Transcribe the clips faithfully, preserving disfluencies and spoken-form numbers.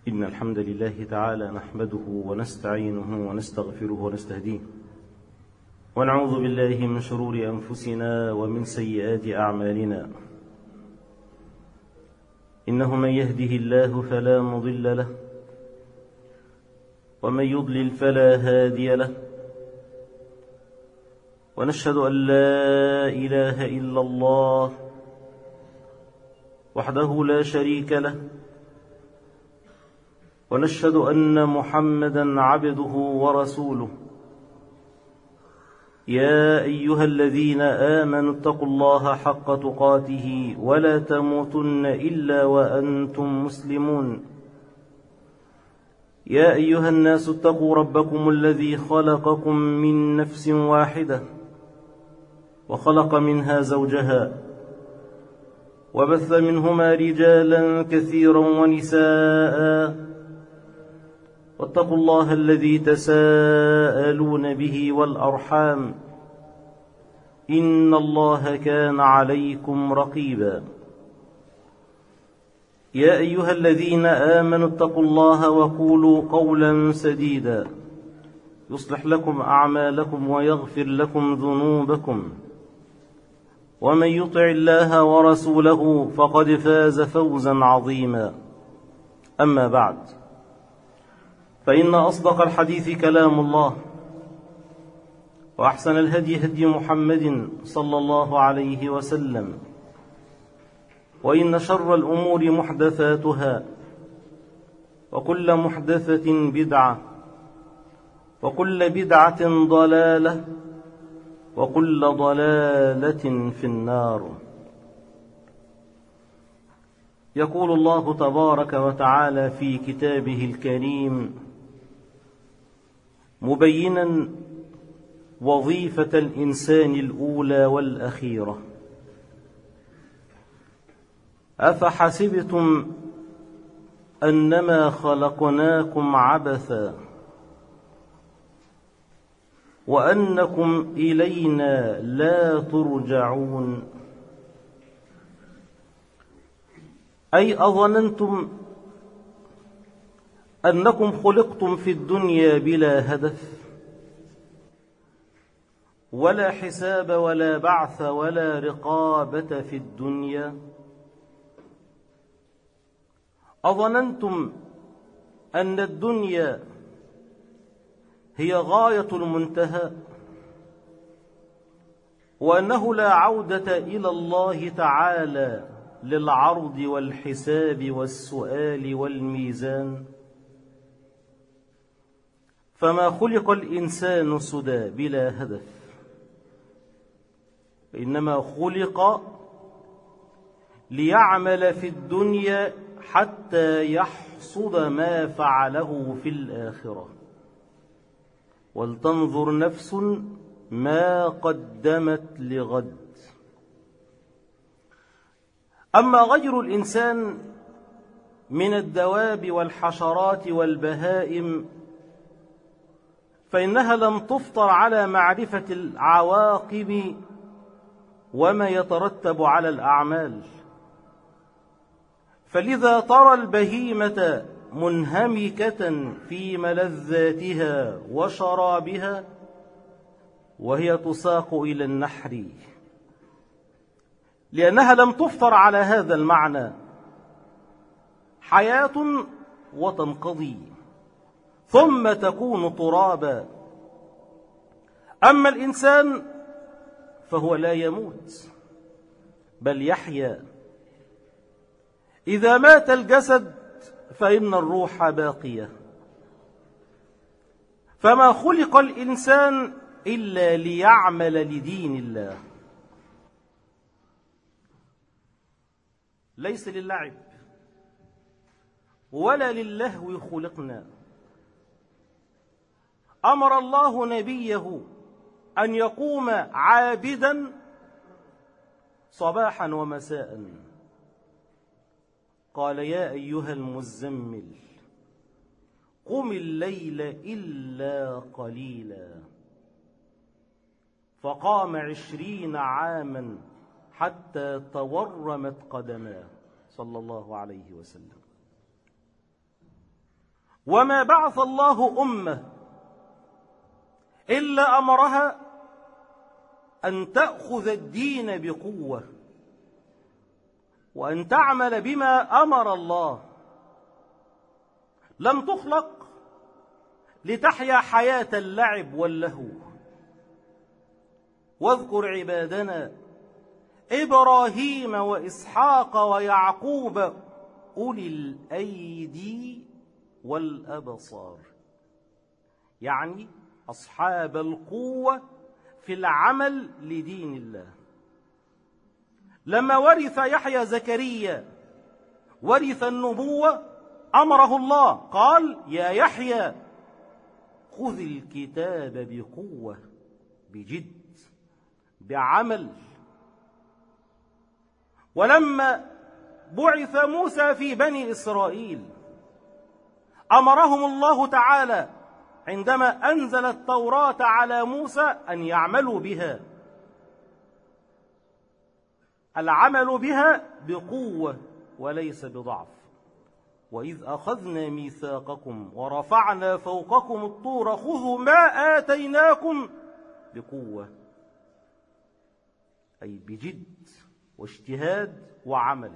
إن الحمد لله تعالى نحمده ونستعينه ونستغفره ونستهديه، ونعوذ بالله من شرور أنفسنا ومن سيئات أعمالنا. إنه من يهده الله فلا مضل له، ومن يضلل فلا هادي له، ونشهد أن لا إله إلا الله وحده لا شريك له، ونشهد أن محمدا عبده ورسوله. يا أيها الذين آمنوا اتقوا الله حق تقاته ولا تموتن إلا وأنتم مسلمون. يا أيها الناس اتقوا ربكم الذي خلقكم من نفس واحدة، وخلق منها زوجها، وبث منهما رجالا كثيرا ونساء، واتقوا الله الذي تساءلون به والأرحام، إن الله كان عليكم رقيبا. يا أيها الذين آمنوا اتقوا الله وقولوا قولا سديدا يصلح لكم أعمالكم ويغفر لكم ذنوبكم، ومن يطع الله ورسوله فقد فاز فوزا عظيما. أما بعد، فإن أصدق الحديث كلام الله، وأحسن الهدي هدي محمد صلى الله عليه وسلم، وإن شر الأمور محدثاتها، وكل محدثة بدعة، وكل بدعة ضلالة، وكل ضلالة في النار. يقول الله تبارك وتعالى في كتابه الكريم مبينا وظيفة الإنسان الأولى والأخيرة: أفحسبتم أنما خلقناكم عبثا وأنكم إلينا لا ترجعون؟ أي أظننتم أنكم خلقتم في الدنيا بلا هدف ولا حساب ولا بعث ولا رقابة في الدنيا؟ أظننتم أن الدنيا هي غاية المنتهى، وأنه لا عودة إلى الله تعالى للعرض والحساب والسؤال والميزان؟ فما خلق الإنسان سدى بلا هدف، إنما خلق ليعمل في الدنيا حتى يحصد ما فعله في الآخرة. ولتنظر نفس ما قدمت لغد. أما غير الإنسان من الدواب والحشرات والبهائم فإنها لم تفطر على معرفة العواقب وما يترتب على الأعمال، فلذا ترى البهيمة منهمكة في ملذاتها وشرابها وهي تساق إلى النحر، لأنها لم تفطر على هذا المعنى. حياة وتنقضي ثم تكون ترابا. أما الإنسان فهو لا يموت بل يحيا. إذا مات الجسد فإن الروح باقية. فما خلق الإنسان إلا ليعمل لدين الله، ليس للعب ولا للهو خلقنا. أمر الله نبيه أن يقوم عابدا صباحا ومساء. قال: يا أيها المزمل قم الليل إلا قليلا. فقام عشرين عاما حتى تورمت قدماه صلى الله عليه وسلم. وما بعث الله أمة إلا أمرها أن تأخذ الدين بقوة وأن تعمل بما أمر الله. لم تخلق لتحيا حياة اللعب واللهو. واذكر عبادنا إبراهيم وإسحاق ويعقوب أولي الأيدي والأبصار، يعني أصحاب القوة في العمل لدين الله. لما ورث يحيى زكريا ورث النبوة أمره الله، قال: يا يحيى خذ الكتاب بقوة، بجد، بعمل. ولما بعث موسى في بني إسرائيل أمرهم الله تعالى عندما أنزل التوراة على موسى أن يعملوا بها، العمل بها بقوة وليس بضعف. وإذ أخذنا ميثاقكم ورفعنا فوقكم الطور خذوا ما آتيناكم بقوة، أي بجد واجتهاد وعمل.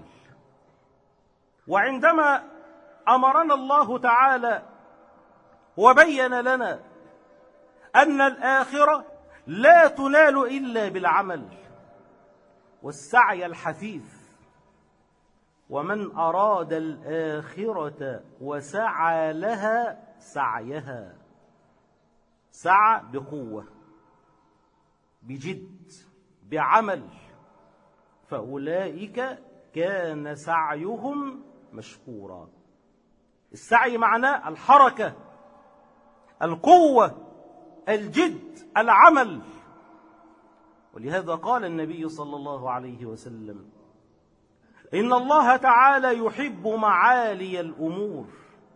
وعندما أمرنا الله تعالى وبين لنا أن الآخرة لا تنال إلا بالعمل والسعي الحثيث، ومن أراد الآخرة وسعى لها سعيها، سعى بقوة، بجد، بعمل، فأولئك كان سعيهم مشكورا. السعي معناه الحركة، القوة، الجد، العمل. ولهذا قال النبي صلى الله عليه وسلم: إن الله تعالى يحب معالي الأمور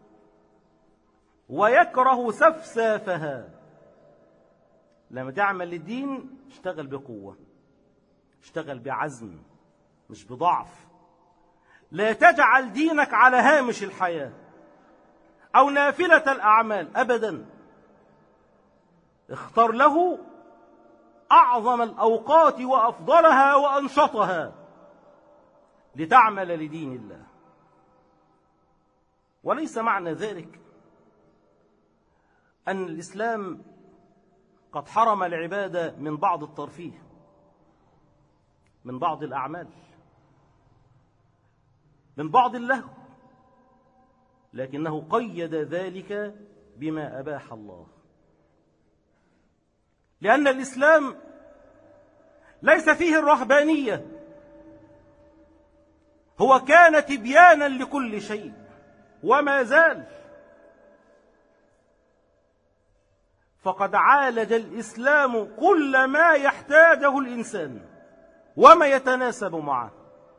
ويكره سفسافها. لما تعمل للدين اشتغل بقوة، اشتغل بعزم مش بضعف. لا تجعل دينك على هامش الحياة أو نافلة الأعمال أبدا. اختر له أعظم الأوقات وأفضلها وأنشطها لتعمل لدين الله. وليس معنى ذلك أن الإسلام قد حرم العبادة من بعض الترفيه، من بعض الأعمال، من بعض اللهو، لكنه قيد ذلك بما أباح الله. لأن الإسلام ليس فيه الرهبانية، هو كان تبيانا لكل شيء وما زال. فقد عالج الإسلام كل ما يحتاجه الإنسان وما يتناسب معه.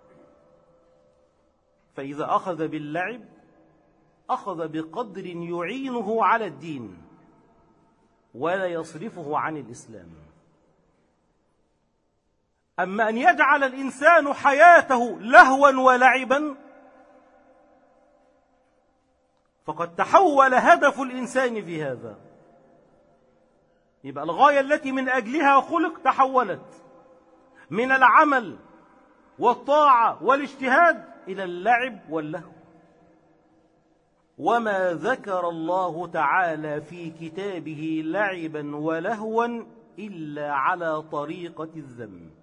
فإذا أخذ باللعب أخذ بقدر يعينه على الدين ولا يصرفه عن الإسلام. أما أن يجعل الإنسان حياته لهوا ولعبا فقد تحول هدف الإنسان في هذا. يبقى الغاية التي من أجلها خلق تحولت من العمل والطاعة والاجتهاد إلى اللعب واللهو. وما ذكر الله تعالى في كتابه لعبا ولهوا إلا على طريقة الذم.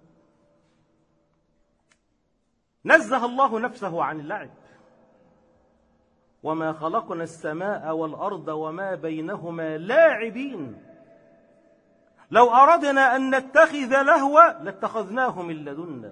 نزه الله نفسه عن اللعب. وما خلقنا السماء والأرض وما بينهما لاعبين. لو أردنا أن نتخذ لهوا لاتخذناه من لدنا.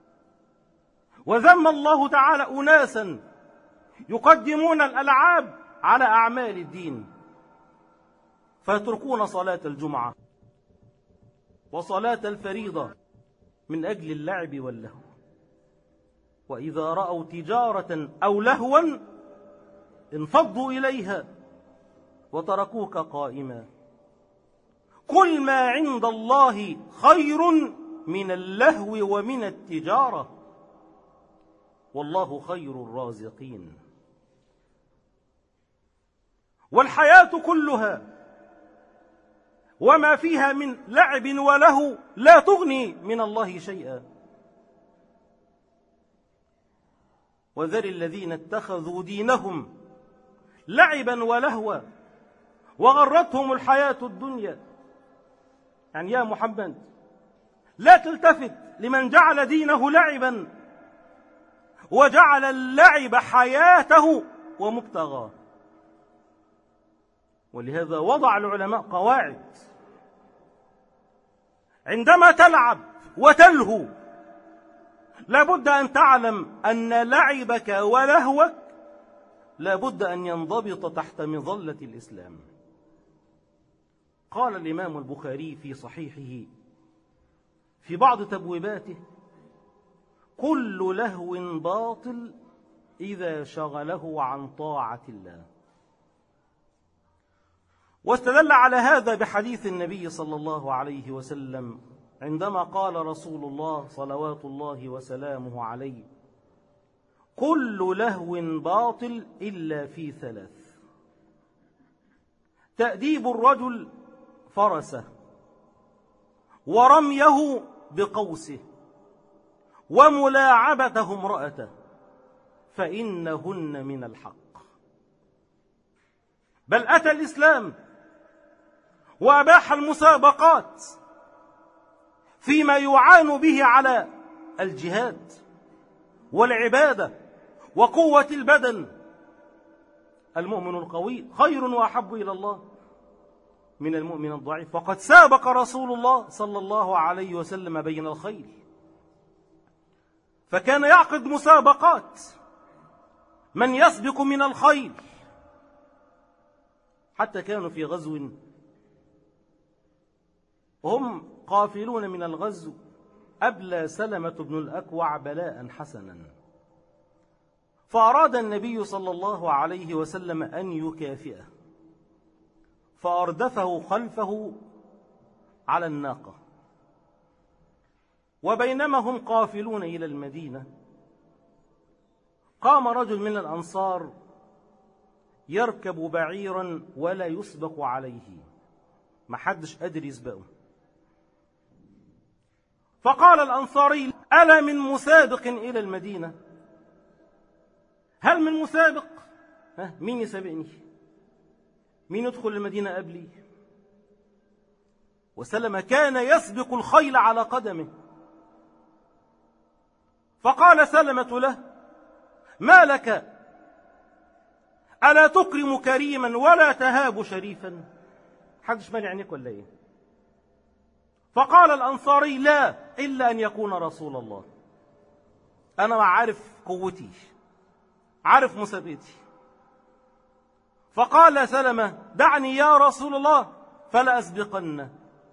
وذم الله تعالى أناسا يقدمون الألعاب على أعمال الدين، فيتركون صلاة الجمعة وصلاة الفريضة من أجل اللعب واللهو. وإذا رأوا تجارة أو لهوا انفضوا إليها وتركوك قائما. قل ما عند الله خير من اللهو ومن التجارة والله خير الرازقين. والحياة كلها وما فيها من لعب وله لا تغني من الله شيئا. وذر الذين اتخذوا دينهم لعبا ولهوا وغرتهم الحياة الدنيا. يعني يا محمد لا تلتفت لمن جعل دينه لعبا وجعل اللعب حياته ومبتغاه. ولهذا وضع العلماء قواعد: عندما تلعب وتلهو لابد أن تعلم أن لعبك ولهوك لابد أن ينضبط تحت مظلة الإسلام. قال الإمام البخاري في صحيحه في بعض تبويباته: كل لهو باطل إذا شغله عن طاعة الله. واستدل على هذا بحديث النبي صلى الله عليه وسلم عندما قال رسول الله صلوات الله وسلامه عليه: كل لهو باطل إلا في ثلاث: تأديب الرجل فرسه، ورميه بقوسه، وملاعبته امرأته، فإنهن من الحق. بل أتى الإسلام وأباح المسابقات فيما يعان به على الجهاد والعبادة وقوة البدن. المؤمن القوي خير وأحب إلى الله من المؤمن الضعيف. وقد سابق رسول الله صلى الله عليه وسلم بين الخيل، فكان يعقد مسابقات من يسبق من الخيل. حتى كانوا في غزو وهم قافلون من الغزو أبلى سلمة بن الأكوع بلاء حسنا، فأراد النبي صلى الله عليه وسلم أن يكافئه، فأردفه خلفه على الناقة. وبينما هم قافلون إلى المدينة قام رجل من الأنصار يركب بعيرا ولا يسبق عليه، ما حدش قادر يسبقه. فقال الأنصاري: ألا من مسابق إلى المدينة؟ هل من مسابق؟ ها مين يسابقني؟ مين يدخل المدينة قبلي؟ وسلم كان يسبق الخيل على قدمه. فقال سلمة له: ما لك؟ ألا تكرم كريما ولا تهاب شريفا؟ حدش مانع عينيك ولا ايه؟ فقال الأنصاري: لا، إلا أن يكون رسول الله. أنا عارف قوتي، عارف مسابقتي. فقال سلمة: دعني يا رسول الله فلا أسبقن.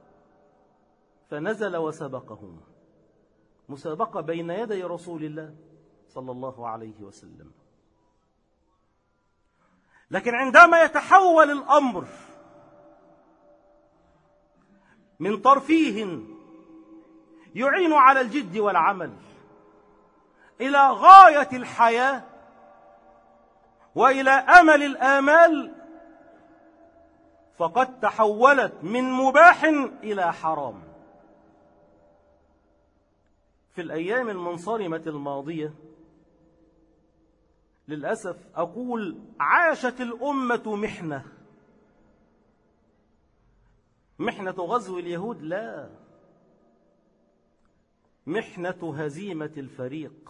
فنزل وسبقهم، مسابقة بين يدي رسول الله صلى الله عليه وسلم. لكن عندما يتحول الأمر من ترفيه يعين على الجد والعمل إلى غاية الحياة وإلى أمل الآمال، فقد تحولت من مباح إلى حرام. في الأيام المنصرمة الماضية للأسف أقول عاشت الأمة محنة. محنة غزو اليهود؟ لا، محنة هزيمة الفريق.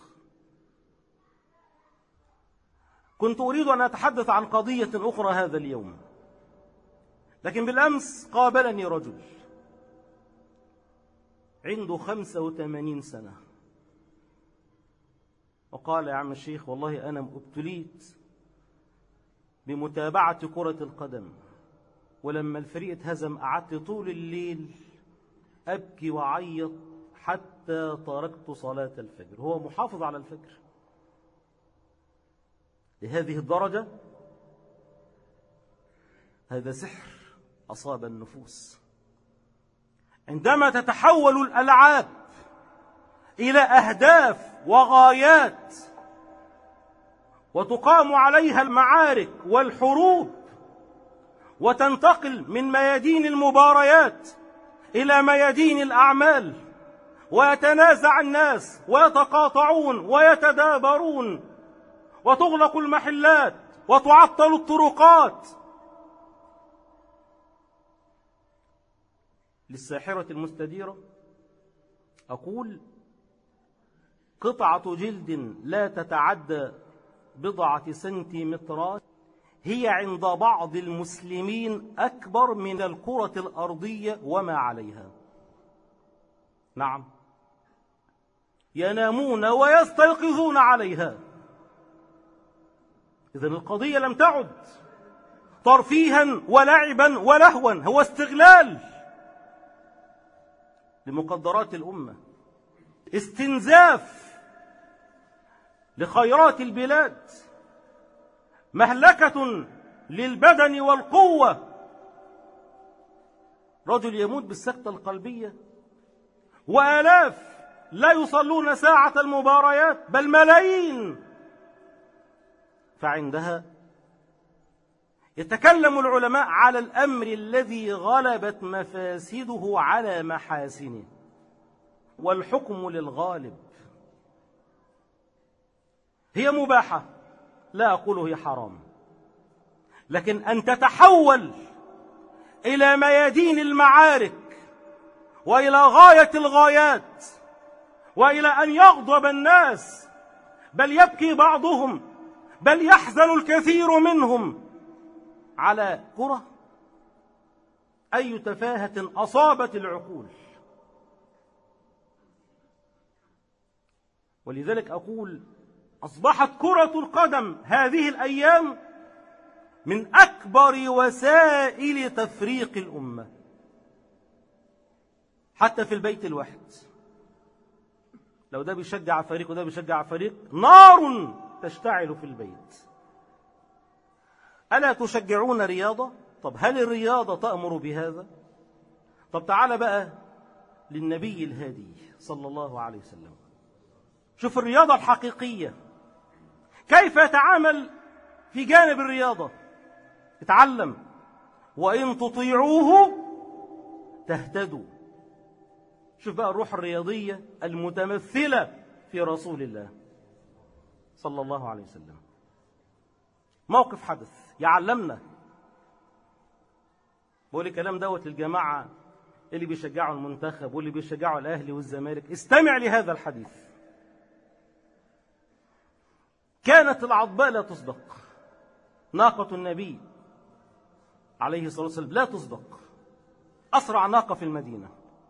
كنت أريد أن أتحدث عن قضية أخرى هذا اليوم، لكن بالأمس قابلني رجل عنده خمسة وثمانين سنة وقال: يا عم الشيخ، والله أنا ابتليت بمتابعة كرة القدم، ولما الفريق اتهزم قعدت طول الليل أبكي وعيط حتى تركت صلاة الفجر. هو محافظ على الفجر لهذه الدرجة. هذا سحر أصاب النفوس. عندما تتحول الألعاب إلى أهداف وغايات وتقام عليها المعارك والحروب وتنتقل من ميادين المباريات إلى ميادين الأعمال، ويتنازع الناس ويتقاطعون ويتدابرون، وتغلق المحلات وتعطل الطرقات. للساحرة المستديرة أقول: قطعة جلد لا تتعدى بضعة سنتيمترات هي عند بعض المسلمين أكبر من الكرة الأرضية وما عليها. نعم، ينامون ويستيقظون عليها. إذن القضية لم تعد ترفيها ولعبا ولهوا، هو استغلال لمقدرات الأمة، استنزاف لخيرات البلاد، مهلكة للبدن والقوة. رجل يموت بالسكتة القلبية، وآلاف لا يصلون ساعة المباريات، بل ملايين. فعندها يتكلم العلماء على الأمر الذي غلبت مفاسده على محاسنه، والحكم للغالب. هي مباحة، لا أقول هي حرام، لكن أن تتحول إلى ميادين المعارك وإلى غاية الغايات، وإلى أن يغضب الناس، بل يبكي بعضهم، بل يحزن الكثير منهم على كرة، أي تفاهة أصابت العقول. ولذلك أقول: أصبحت كرة القدم هذه الأيام من أكبر وسائل تفريق الأمة، حتى في البيت الواحد. لو ده بيشجع فريق وده بيشجع فريق، نار تشتعل في البيت. ألا تشجعون رياضة؟ طب هل الرياضة تأمر بهذا؟ طب تعال بقى للنبي الهادي صلى الله عليه وسلم، شوف الرياضة الحقيقية كيف يتعامل في جانب الرياضة. اتعلم: وإن تطيعوه تهتدوا. شوف بقى الروح الرياضية المتمثلة في رسول الله صلى الله عليه وسلم. موقف حدث يعلمنا. بقول الكلام دوت للجماعة اللي بيشجعوا المنتخب واللي بيشجعوا الأهلي والزمالك، استمع لهذا الحديث. كانت العضباء لا تصدق، ناقة النبي عليه الصلاة والسلام لا تصدق، أسرع ناقة في المدينة.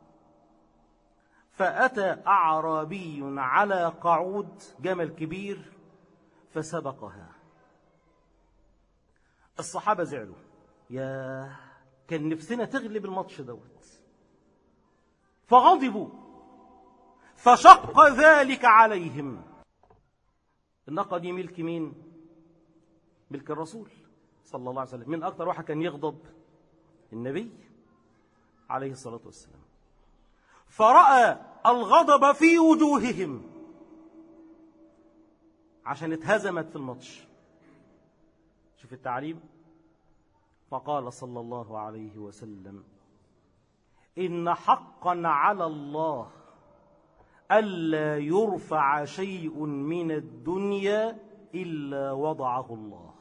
فأتى أعرابي على قعود جمل كبير فسبقها. الصحابة زعلوا، يا كان نفسنا تغلب الماتش دوت، فغضبوا، فشق ذلك عليهم. الناقة دي ملك مين؟ ملك الرسول صلى الله عليه وسلم. من أكتر واحد كان يغضب؟ النبي عليه الصلاة والسلام. فرأى الغضب في وجوههم عشان اتهزمت في الماتش. شوف التعليم. فقال صلى الله عليه وسلم: إن حقا على الله ألا يرفع شيء من الدنيا إلا وضعه الله.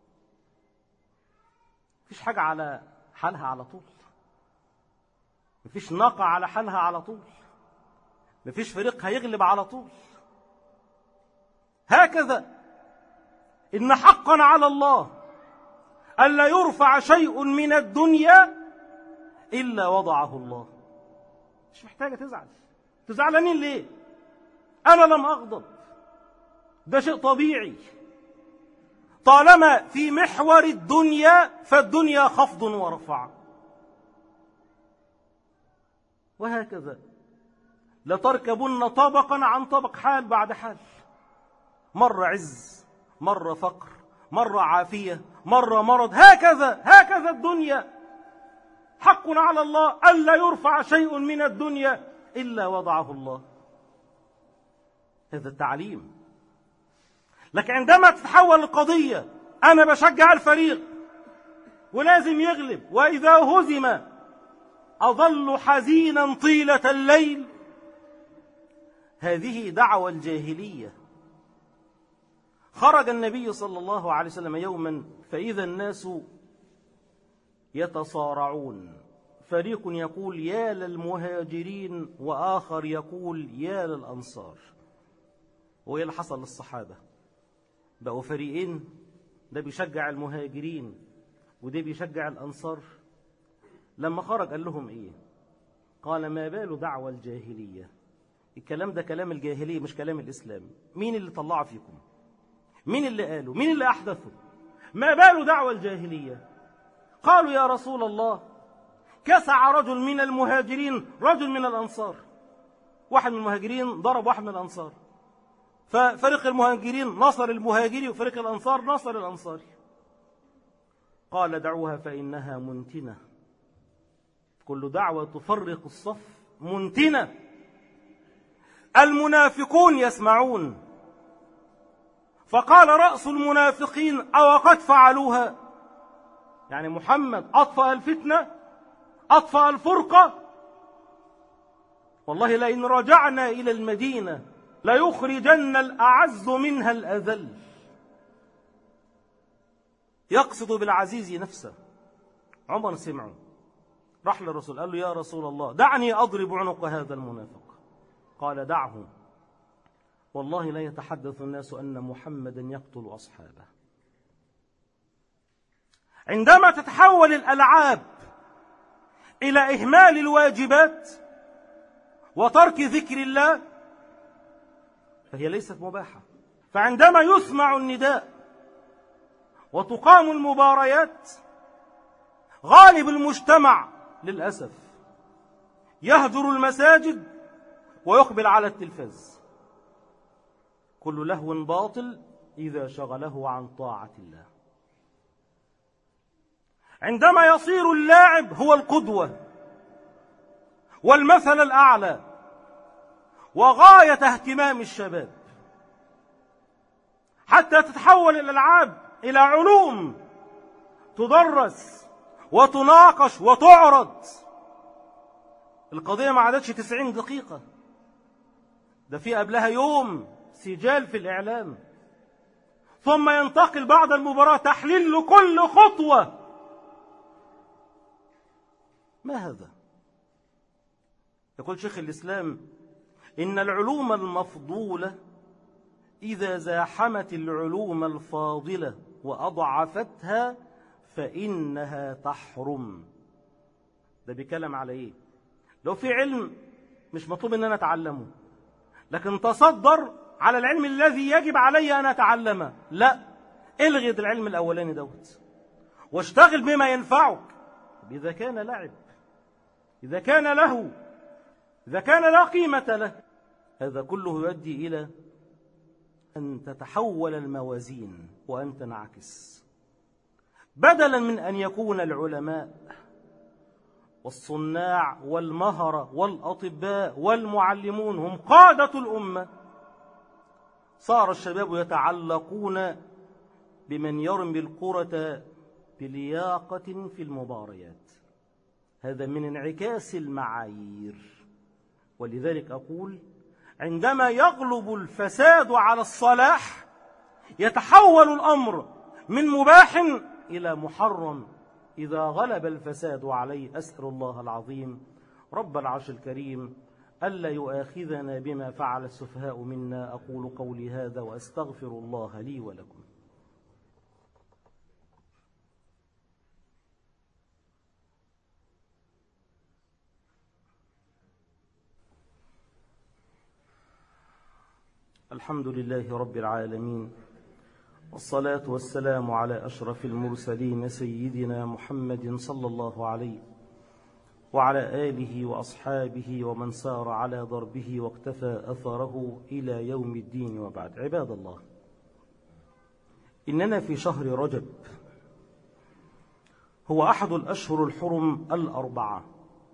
مفيش حاجة على حالها على طول، مفيش ناقة على حالها على طول، مفيش فريق هيغلب على طول. هكذا إن حقا على الله ألا يرفع شيء من الدنيا إلا وضعه الله. مش محتاجة تزعل. تزعلانين ليه؟ أنا لم أغضب، ده شيء طبيعي. طالما في محور الدنيا فالدنيا خفض ورفع. وهكذا لتركبن طبقا عن طبق، حال بعد حال، مرة عز، مرة فقر، مرة عافية، مرة مرض. هكذا هكذا الدنيا. حق على الله ألا يرفع شيء من الدنيا إلا وضعه الله. هذا التعليم. لكن عندما تتحول القضية أنا بشجع الفريق ولازم يغلب، وإذا هزم أظل حزينا طيلة الليل. هذه دعوى الجاهلية. خرج النبي صلى الله عليه وسلم يوما فإذا الناس يتصارعون، فريق يقول يا للمهاجرين وآخر يقول يا للأنصار. وإيه اللي حصل للصحابة؟ بقوا فريقين، ده بيشجع المهاجرين وده بيشجع الأنصار. لما خرج قال لهم إيه؟ قال ما بال دعوى الجاهلية. الكلام ده كلام الجاهلية مش كلام الإسلام. مين اللي طلع فيكم؟ مين اللي قالوا؟ مين اللي أحدثوا؟ ما بال دعوى الجاهلية؟ قالوا يا رسول الله كسع رجل من المهاجرين رجل من الأنصار. واحد من المهاجرين ضرب واحد من الأنصار، ففريق المهاجرين نصر المهاجري وفريق الأنصار نصر الأنصاري. قال دعوها فإنها منتنة. كل دعوة تفرق الصف منتنة. المنافقون يسمعون. فقال رأس المنافقين أو قد فعلوها؟ يعني محمد أطفأ الفتنة، أطفأ الفرقة. والله لئن رجعنا إلى المدينة ليخرجن الأعز منها الأذل. يقصد بالعزيز نفسه. عمر سمعه، راح للرسول قال له يا رسول الله دعني أضرب عنق هذا المنافق. قال دعه، والله لا يتحدث الناس أن محمدا يقتل أصحابه. عندما تتحول الألعاب إلى إهمال الواجبات وترك ذكر الله فهي ليست مباحة. فعندما يسمع النداء وتقام المباريات غالب المجتمع للأسف يهجر المساجد ويقبل على التلفاز. كل لهو باطل إذا شغله عن طاعة الله. عندما يصير اللاعب هو القدوة والمثل الأعلى وغاية اهتمام الشباب، حتى تتحول الألعاب إلى علوم تدرس وتناقش وتعرض. القضية ما عادتش تسعين دقيقة، ده في قبلها يوم سجال في الإعلام، ثم ينتقل بعد المباراة تحليل لكل خطوة. ما هذا؟ يقول شيخ الإسلام إن العلوم المفضولة إذا زاحمت العلوم الفاضلة وأضعفتها فإنها تحرم. ده بيكلم على إيه؟ لو في علم مش مطلوب أن أنا أتعلمه، لكن تصدر على العلم الذي يجب علي أن أتعلمه، لا، الغي العلم الأولاني دوت واشتغل بما ينفعك. إذا كان لعب، إذا كان له، إذا كان لا قيمة له، هذا كله يؤدي إلى أن تتحول الموازين وأن تنعكس. بدلا من أن يكون العلماء والصناع والمهرة والأطباء والمعلمون هم قادة الأمة، صار الشباب يتعلقون بمن يرمي الكرة بلياقة في المباريات. هذا من انعكاس المعايير. ولذلك أقول عندما يغلب الفساد على الصلاح يتحول الأمر من مباح إلى محرم إذا غلب الفساد عليه. أسأل الله العظيم رب العرش الكريم ألا يؤاخذنا بما فعل السفهاء منا. أقول قولي هذا وأستغفر الله لي ولكم. الحمد لله رب العالمين، والصلاة والسلام على أشرف المرسلين سيدنا محمد صلى الله عليه وعلى آله وأصحابه ومن سار على ضربه واقتفى أثره إلى يوم الدين، وبعد. عباد الله، إننا في شهر رجب، هو أحد الأشهر الحرم الأربعة،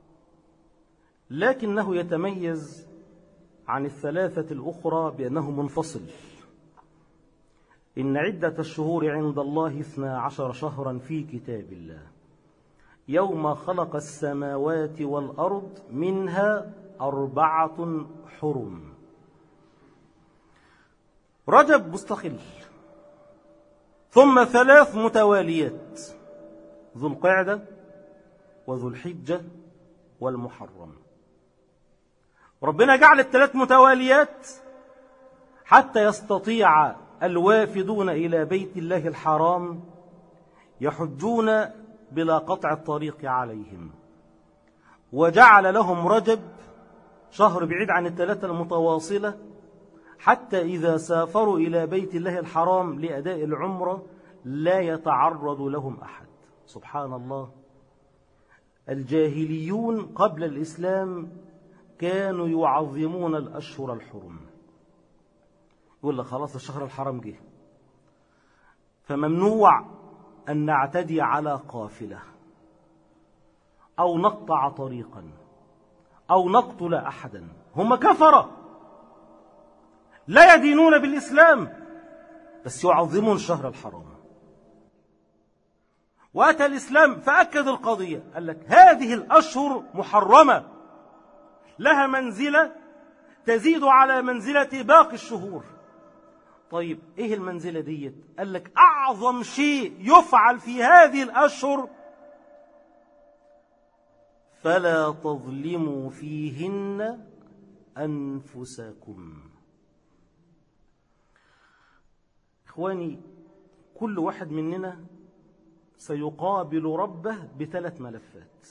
لكنه يتميز عن الثلاثة الأخرى بأنه منفصل. إن عدة الشهور عند الله اثنا عشر شهرا في كتاب الله يوم خلق السماوات والأرض منها أربعة حرم. رجب مستقل، ثم ثلاث متواليات: ذو القعدة وذو الحجة والمحرم. ربنا جعل الثلاث متواليات حتى يستطيع الوافدون إلى بيت الله الحرام يحجون بلا قطع الطريق عليهم، وجعل لهم رجب شهر بعيد عن الثلاثة المتواصلة حتى إذا سافروا إلى بيت الله الحرام لأداء العمرة لا يتعرض لهم أحد. سبحان الله، الجاهليون قبل الإسلام كانوا يعظمون الأشهر الحرم. يقول لك خلاص الشهر الحرام جه، فممنوع أن نعتدي على قافلة أو نقطع طريقا أو نقتل أحدا. هم كفرة لا يدينون بالإسلام بس يعظمون الشهر الحرام. وأتى الإسلام فأكد القضية، قال لك هذه الأشهر محرمة، لها منزلة تزيد على منزلة باقي الشهور. طيب إيه المنزلة دي؟ قال لك أعظم شيء يفعل في هذه الأشهر فلا تظلموا فيهن أنفسكم. إخواني، كل واحد مننا سيقابل ربه بثلاث ملفات.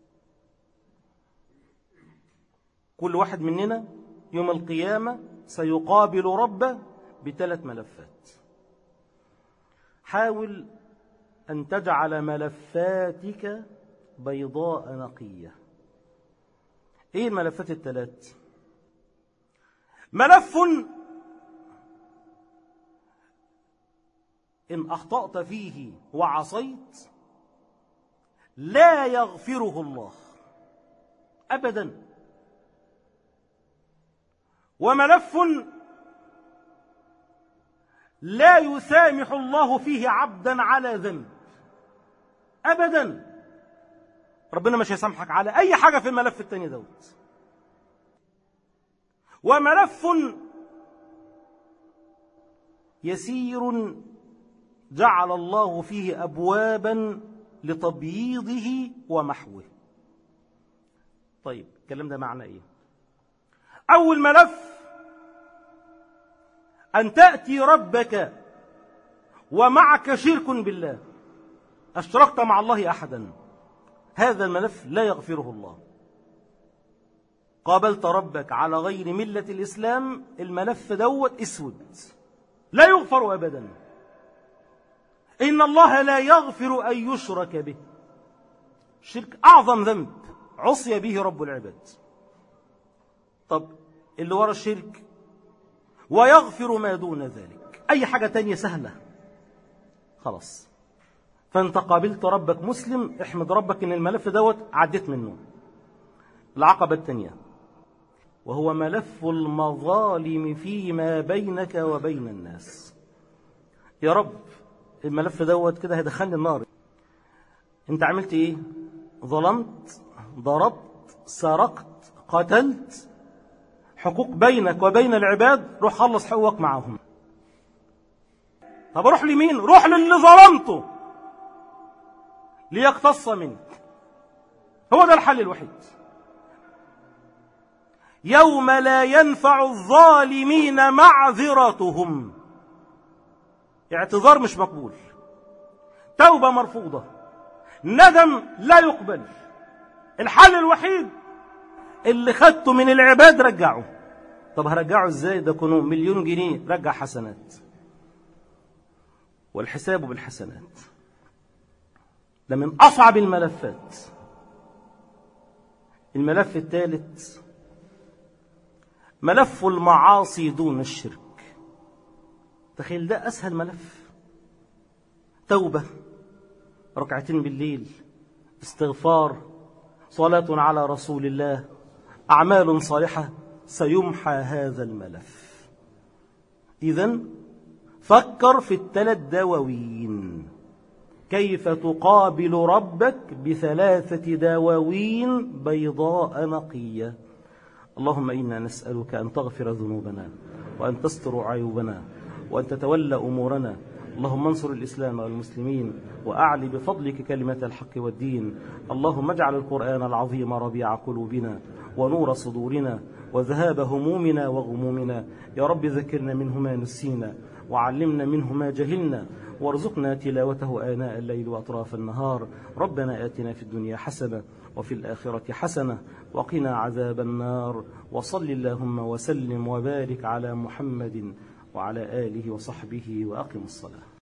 كل واحد مننا يوم القيامة سيقابل ربه بثلاث ملفات. حاول أن تجعل ملفاتك بيضاء نقية. إيه الملفات الثلاث؟ ملف إن أخطأت فيه وعصيت لا يغفره الله أبدا، وملف لا يسامح الله فيه عبدا على ذنب أبدا. ربنا مش هيسامحك على أي حاجة في الملف التاني دوت. وملف يسير جعل الله فيه أبوابا لتبييضه ومحوه. طيب الكلام ده معنى إيه؟ أول ملف أن تأتي ربك ومعك شرك بالله، أشركت مع الله أحدا، هذا الملف لا يغفره الله. قابلت ربك على غير ملة الإسلام، الملف دوت اسود لا يغفر أبدا. إن الله لا يغفر أن يشرك به، الشرك أعظم ذنب عصي به رب العباد. طب اللي ورا الشرك ويغفر ما دون ذلك، أي حاجة تانية سهلة خلاص. فأنت قابلت ربك مسلم، احمد ربك إن الملف دوت عديت منه. العقبة التانية وهو ملف المظالم فيما بينك وبين الناس. يا رب الملف دوت كده هيدخلني النار. انت عملت ايه؟ ظلمت، ضربت، سرقت، قتلت، حقوق بينك وبين العباد، روح خلص حقوقك معهم. طب روح لمين؟ روح للي ظلمته ليقتص منك. هو ده الحل الوحيد. يوم لا ينفع الظالمين معذرتهم، اعتذار مش مقبول، توبة مرفوضة، ندم لا يقبل. الحل الوحيد اللي خدته من العباد رجعه. طب هرجعه ازاي؟ ده كانوا مليون جنيه، رجع حسنات، والحساب بالحسنات. ده من أصعب الملفات. الملف الثالث ملف المعاصي دون الشرك. تخيل ده أسهل ملف، توبة، ركعتين بالليل، استغفار، صلاة على رسول الله، أعمال صالحة، سيمحى هذا الملف. إذن فكر في الثلاث دواوين. كيف تقابل ربك بثلاثة دواوين بيضاء نقية. اللهم إنا نسألك أن تغفر ذنوبنا وأن تستر عيوبنا وأن تتولى أمورنا. اللهم انصر الإسلام والمسلمين وأعلي بفضلك كلمة الحق والدين. اللهم اجعل القرآن العظيم ربيع قلوبنا ونور صدورنا وذهاب همومنا وغمومنا. يا رب ذكرنا منه ما نسينا وعلمنا منه ما جهلنا وارزقنا تلاوته آناء الليل وأطراف النهار. ربنا آتنا في الدنيا حسنة وفي الآخرة حسنة وقنا عذاب النار. وصل اللهم وسلم وبارك على محمد وعلى آله وصحبه وأقم الصلاة.